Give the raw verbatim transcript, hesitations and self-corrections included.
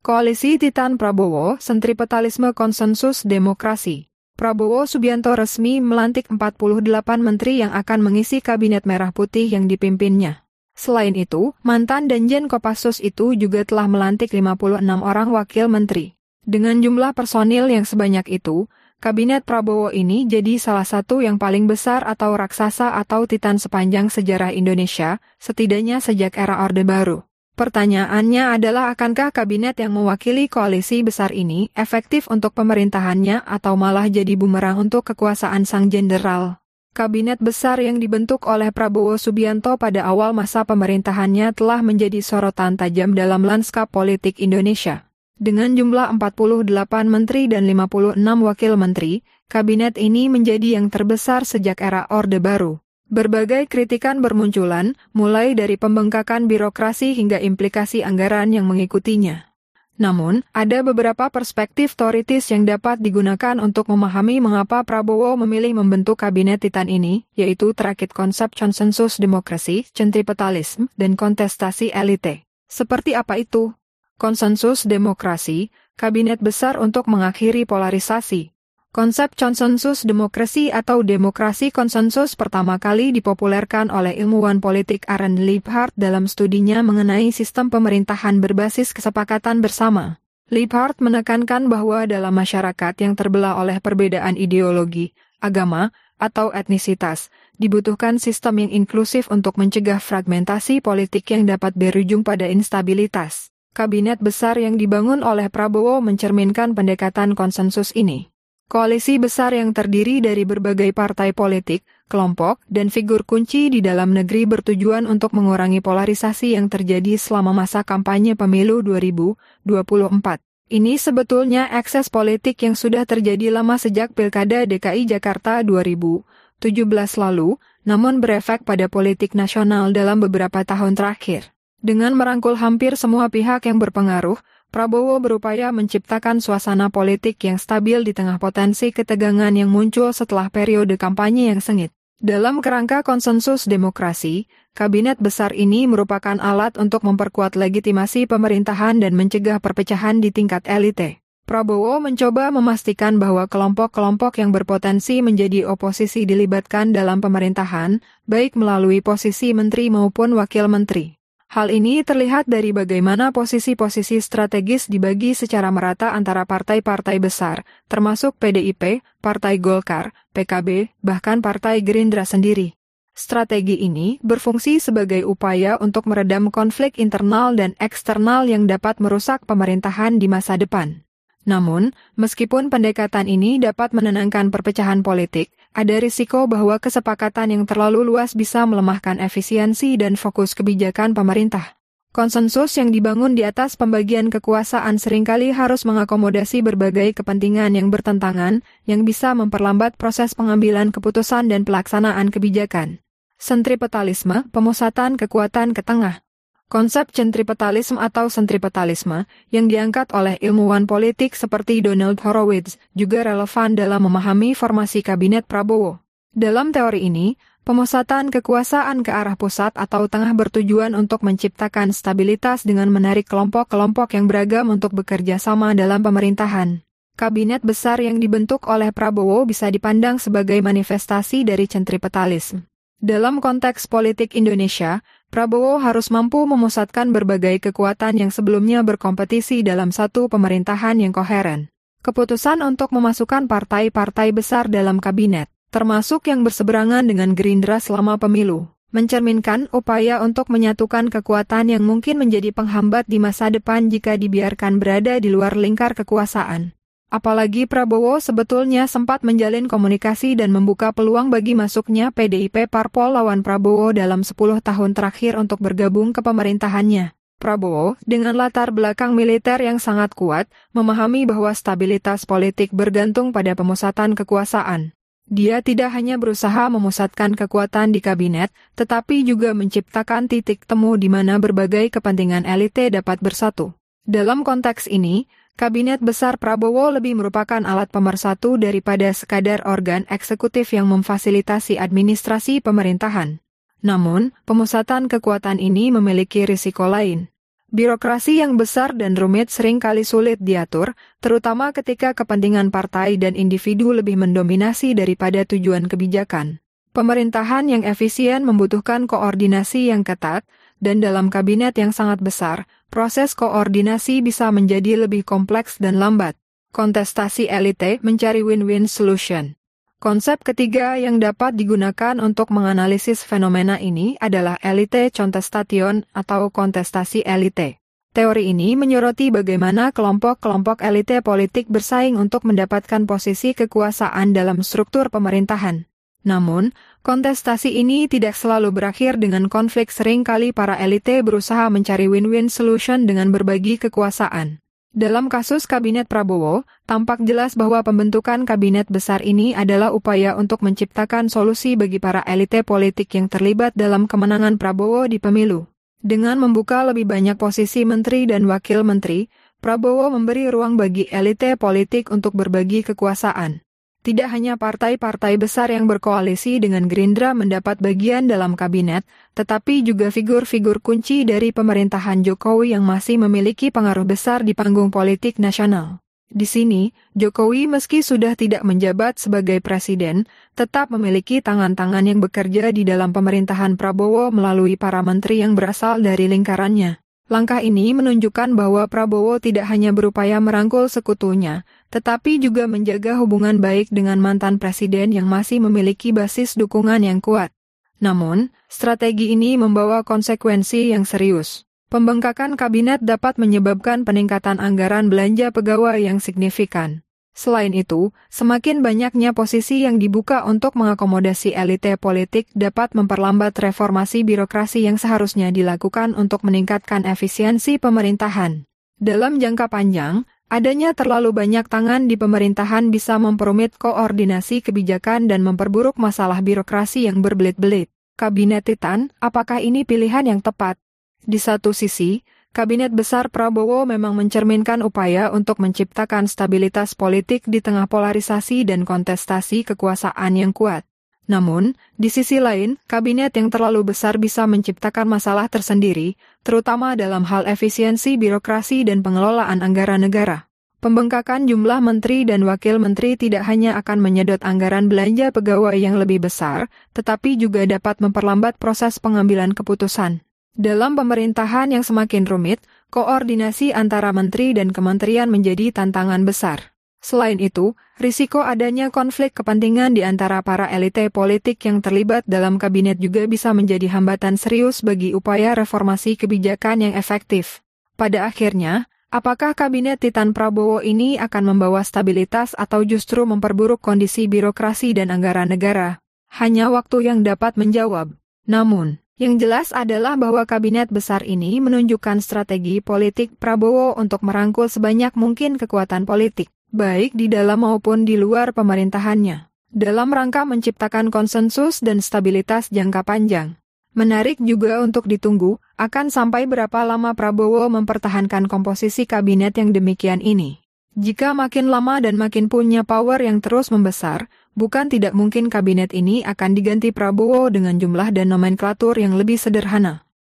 Koalisi Titan Prabowo, Sentripetalisme Konsensus Demokrasi. Prabowo Subianto resmi melantik empat puluh delapan menteri yang akan mengisi Kabinet Merah Putih yang dipimpinnya. Selain itu, mantan Danjen Kopassus itu juga telah melantik lima puluh enam orang wakil menteri. Dengan jumlah personil yang sebanyak itu, Kabinet Prabowo ini jadi salah satu yang paling besar atau raksasa atau titan sepanjang sejarah Indonesia, setidaknya sejak era Orde Baru. Pertanyaannya adalah akankah kabinet yang mewakili koalisi besar ini efektif untuk pemerintahannya atau malah jadi bumerang untuk kekuasaan sang jenderal? Kabinet besar yang dibentuk oleh Prabowo Subianto pada awal masa pemerintahannya telah menjadi sorotan tajam dalam lanskap politik Indonesia. Dengan jumlah empat puluh delapan menteri dan lima puluh enam wakil menteri, kabinet ini menjadi yang terbesar sejak era Orde Baru. Berbagai kritikan bermunculan, mulai dari pembengkakan birokrasi hingga implikasi anggaran yang mengikutinya. Namun, ada beberapa perspektif teoritis yang dapat digunakan untuk memahami mengapa Prabowo memilih membentuk kabinet titan ini, yaitu terakit konsep konsensus demokrasi, sentripetalisme, dan kontestasi elite. Seperti apa itu? Konsensus demokrasi, kabinet besar untuk mengakhiri polarisasi. Konsep konsensus demokrasi atau demokrasi konsensus pertama kali dipopulerkan oleh ilmuwan politik Arend Leibhardt dalam studinya mengenai sistem pemerintahan berbasis kesepakatan bersama. Leibhardt menekankan bahwa dalam masyarakat yang terbelah oleh perbedaan ideologi, agama, atau etnisitas, dibutuhkan sistem yang inklusif untuk mencegah fragmentasi politik yang dapat berujung pada instabilitas. Kabinet besar yang dibangun oleh Prabowo mencerminkan pendekatan konsensus ini. Koalisi besar yang terdiri dari berbagai partai politik, kelompok, dan figur kunci di dalam negeri bertujuan untuk mengurangi polarisasi yang terjadi selama masa kampanye pemilu dua ribu dua puluh empat. Ini sebetulnya ekses politik yang sudah terjadi lama sejak Pilkada D K I Jakarta dua ribu tujuh belas lalu, namun berefek pada politik nasional dalam beberapa tahun terakhir. Dengan merangkul hampir semua pihak yang berpengaruh, Prabowo berupaya menciptakan suasana politik yang stabil di tengah potensi ketegangan yang muncul setelah periode kampanye yang sengit. Dalam kerangka konsensus demokrasi, kabinet besar ini merupakan alat untuk memperkuat legitimasi pemerintahan dan mencegah perpecahan di tingkat elite. Prabowo mencoba memastikan bahwa kelompok-kelompok yang berpotensi menjadi oposisi dilibatkan dalam pemerintahan, baik melalui posisi menteri maupun wakil menteri. Hal ini terlihat dari bagaimana posisi-posisi strategis dibagi secara merata antara partai-partai besar, termasuk P D I P, Partai Golkar, P K B, bahkan Partai Gerindra sendiri. Strategi ini berfungsi sebagai upaya untuk meredam konflik internal dan eksternal yang dapat merusak pemerintahan di masa depan. Namun, meskipun pendekatan ini dapat menenangkan perpecahan politik, ada risiko bahwa kesepakatan yang terlalu luas bisa melemahkan efisiensi dan fokus kebijakan pemerintah. Konsensus yang dibangun di atas pembagian kekuasaan seringkali harus mengakomodasi berbagai kepentingan yang bertentangan, yang bisa memperlambat proses pengambilan keputusan dan pelaksanaan kebijakan. Sentripetalisme, pemusatan kekuatan ke tengah. Konsep sentripetalisme atau sentripetalisme yang diangkat oleh ilmuwan politik seperti Donald Horowitz juga relevan dalam memahami formasi kabinet Prabowo. Dalam teori ini, pemusatan kekuasaan ke arah pusat atau tengah bertujuan untuk menciptakan stabilitas dengan menarik kelompok-kelompok yang beragam untuk bekerja sama dalam pemerintahan. Kabinet besar yang dibentuk oleh Prabowo bisa dipandang sebagai manifestasi dari sentripetalisme. Dalam konteks politik Indonesia, Prabowo harus mampu memusatkan berbagai kekuatan yang sebelumnya berkompetisi dalam satu pemerintahan yang koheren. Keputusan untuk memasukkan partai-partai besar dalam kabinet, termasuk yang berseberangan dengan Gerindra selama pemilu, mencerminkan upaya untuk menyatukan kekuatan yang mungkin menjadi penghambat di masa depan jika dibiarkan berada di luar lingkar kekuasaan. Apalagi Prabowo sebetulnya sempat menjalin komunikasi dan membuka peluang bagi masuknya P D I P parpol lawan Prabowo dalam sepuluh tahun terakhir untuk bergabung ke pemerintahannya. Prabowo, dengan latar belakang militer yang sangat kuat, memahami bahwa stabilitas politik bergantung pada pemusatan kekuasaan. Dia tidak hanya berusaha memusatkan kekuatan di kabinet, tetapi juga menciptakan titik temu di mana berbagai kepentingan elite dapat bersatu. Dalam konteks ini, Kabinet besar Prabowo lebih merupakan alat pemersatu daripada sekadar organ eksekutif yang memfasilitasi administrasi pemerintahan. Namun, pemusatan kekuatan ini memiliki risiko lain. Birokrasi yang besar dan rumit seringkali sulit diatur, terutama ketika kepentingan partai dan individu lebih mendominasi daripada tujuan kebijakan. Pemerintahan yang efisien membutuhkan koordinasi yang ketat, dan dalam kabinet yang sangat besar, proses koordinasi bisa menjadi lebih kompleks dan lambat. Kontestasi elite mencari win-win solution. Konsep ketiga yang dapat digunakan untuk menganalisis fenomena ini adalah elite contestation atau kontestasi elite. Teori ini menyoroti bagaimana kelompok-kelompok elite politik bersaing untuk mendapatkan posisi kekuasaan dalam struktur pemerintahan. Namun, kontestasi ini tidak selalu berakhir dengan konflik. Seringkali para elite berusaha mencari win-win solution dengan berbagi kekuasaan. Dalam kasus Kabinet Prabowo, tampak jelas bahwa pembentukan kabinet besar ini adalah upaya untuk menciptakan solusi bagi para elite politik yang terlibat dalam kemenangan Prabowo di pemilu. Dengan membuka lebih banyak posisi menteri dan wakil menteri, Prabowo memberi ruang bagi elite politik untuk berbagi kekuasaan. Tidak hanya partai-partai besar yang berkoalisi dengan Gerindra mendapat bagian dalam kabinet, tetapi juga figur-figur kunci dari pemerintahan Jokowi yang masih memiliki pengaruh besar di panggung politik nasional. Di sini, Jokowi meski sudah tidak menjabat sebagai presiden, tetap memiliki tangan-tangan yang bekerja di dalam pemerintahan Prabowo melalui para menteri yang berasal dari lingkarannya. Langkah ini menunjukkan bahwa Prabowo tidak hanya berupaya merangkul sekutunya, tetapi juga menjaga hubungan baik dengan mantan presiden yang masih memiliki basis dukungan yang kuat. Namun, strategi ini membawa konsekuensi yang serius. Pembengkakan kabinet dapat menyebabkan peningkatan anggaran belanja pegawai yang signifikan. Selain itu, semakin banyaknya posisi yang dibuka untuk mengakomodasi elite politik dapat memperlambat reformasi birokrasi yang seharusnya dilakukan untuk meningkatkan efisiensi pemerintahan. Dalam jangka panjang, adanya terlalu banyak tangan di pemerintahan bisa memperumit koordinasi kebijakan dan memperburuk masalah birokrasi yang berbelit-belit. Kabinet Titan, apakah ini pilihan yang tepat? Di satu sisi, Kabinet besar Prabowo memang mencerminkan upaya untuk menciptakan stabilitas politik di tengah polarisasi dan kontestasi kekuasaan yang kuat. Namun, di sisi lain, kabinet yang terlalu besar bisa menciptakan masalah tersendiri, terutama dalam hal efisiensi birokrasi dan pengelolaan anggaran negara. Pembengkakan jumlah menteri dan wakil menteri tidak hanya akan menyedot anggaran belanja pegawai yang lebih besar, tetapi juga dapat memperlambat proses pengambilan keputusan. Dalam pemerintahan yang semakin rumit, koordinasi antara menteri dan kementerian menjadi tantangan besar. Selain itu, risiko adanya konflik kepentingan di antara para elite politik yang terlibat dalam kabinet juga bisa menjadi hambatan serius bagi upaya reformasi kebijakan yang efektif. Pada akhirnya, apakah kabinet Titan Prabowo ini akan membawa stabilitas atau justru memperburuk kondisi birokrasi dan anggaran negara? Hanya waktu yang dapat menjawab. Namun, yang jelas adalah bahwa kabinet besar ini menunjukkan strategi politik Prabowo untuk merangkul sebanyak mungkin kekuatan politik, baik di dalam maupun di luar pemerintahannya, dalam rangka menciptakan konsensus dan stabilitas jangka panjang. Menarik juga untuk ditunggu, akan sampai berapa lama Prabowo mempertahankan komposisi kabinet yang demikian ini. Jika makin lama dan makin punya power yang terus membesar, bukan tidak mungkin kabinet ini akan diganti Prabowo dengan jumlah dan nomenklatur yang lebih sederhana.